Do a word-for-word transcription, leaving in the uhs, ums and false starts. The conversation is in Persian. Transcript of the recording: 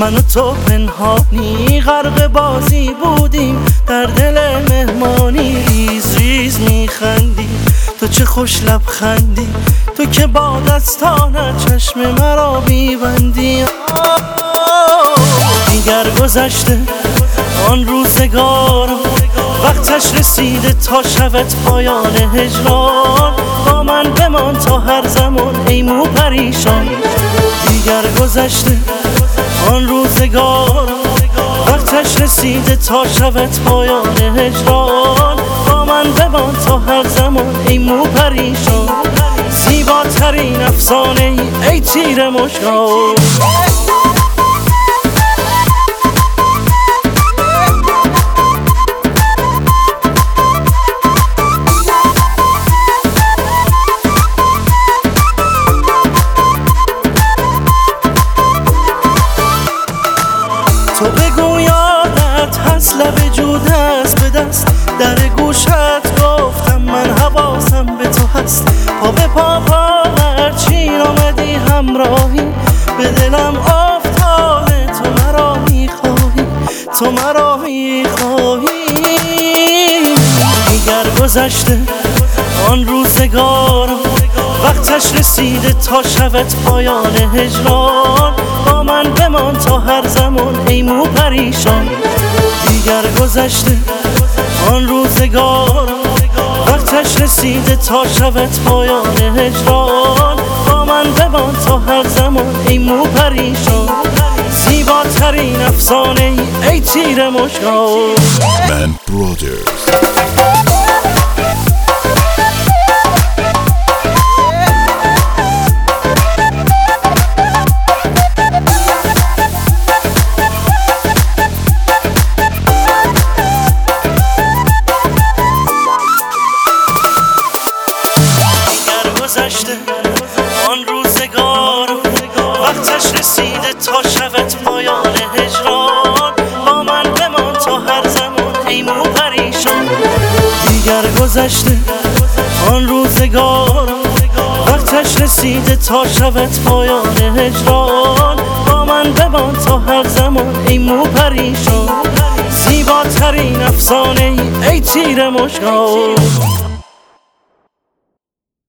من و تو پنهانی غرق بازی بودیم در دل مهمانی. ریز ریز میخندی تو چه خوش لبخندی، تو که با دستانت چشم مرا میبندی. دیگر گذشته آن روزگارم، وقتش رسیده تا شود پایان هجران. با من بمان تا هر زمان ای مو پریشان. دیگر گذشته آن روزگارم، وقتش رسیده تا شود پایان هجران. با من بمان تا هر زمان ای مو پریشان. زیباترین افسانه ای ای تیر مژگان. تو بگو یادت هست لب جود است به دست، در گوشت گفتم من حواسم به تو هست. پا به پا پاورچین آمدی همراهی، به دلم افتاده تو مرا میخواهی، تو مرا میخواهی. دیگر گذشته آن روزگارم، وقتش رسیده تا شود پایان هجران. با من بمان تا هر زمان ای مو پریشان. دیگر گذشته آن روزگارم، وقتش رسیده تا شود پایان هجران. با من بمان تا هر زمان ای مو پریشان. زیباترین افسانه ای ای تیر مژگان. من برادرز. گذشته آن روزگارم، وقتش رسیده تا شود پایان هجران. با من بمان تا هر زمان ای مو پریشان. دیگر گذشته آن روزگارم، وقتش رسیده تا شود پایان هجران. با من بمان تا هر زمان ای مو پریشان. زیباترین افسانه ای ای تیر مژگان.